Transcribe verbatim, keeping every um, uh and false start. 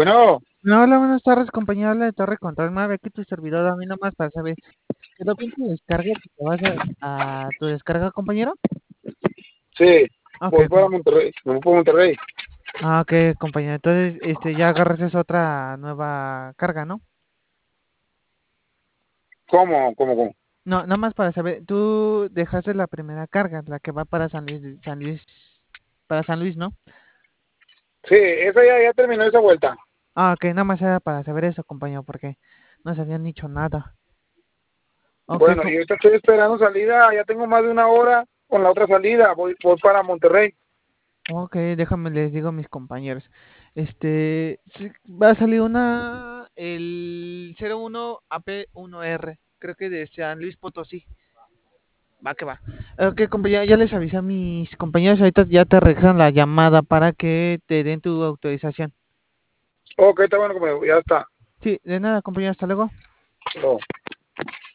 Bueno, No, hola, buenas tardes, compañero. Habla de Torre Control. Me que tu servidor a mí nomás para saber. ¿Quedó bien tu descarga? ¿Que ¿Te vas a, a tu descarga, compañero? sí, Ok, voy para com- Monterrey, me voy para Monterrey. ah, ok, compañero. Entonces, este, ya agarras esa otra nueva carga, ¿no? ¿Cómo? ¿Cómo? ¿Cómo? No, nada más para saber. Tú dejaste la primera carga, la que va para San Luis, San Luis, para San Luis, ¿no? Sí, esa ya, ya terminó esa vuelta. Ah, ok, nada más era para saber eso, compañero, porque no se habían dicho nada. Ok, Bueno, com- y ahorita estoy esperando salida, ya tengo más de una hora con la otra salida, voy, voy para Monterrey. Ok, déjame les digo a mis compañeros. Este, sí, va a salir una, el cero uno A P uno R, creo que de San Luis Potosí. Va que va. Ok, compañero, ya les avisé a mis compañeros, ahorita ya te regresan la llamada para que te den tu autorización. Ok, está bueno, como ya está. Sí, de nada, compañero, hasta luego. No.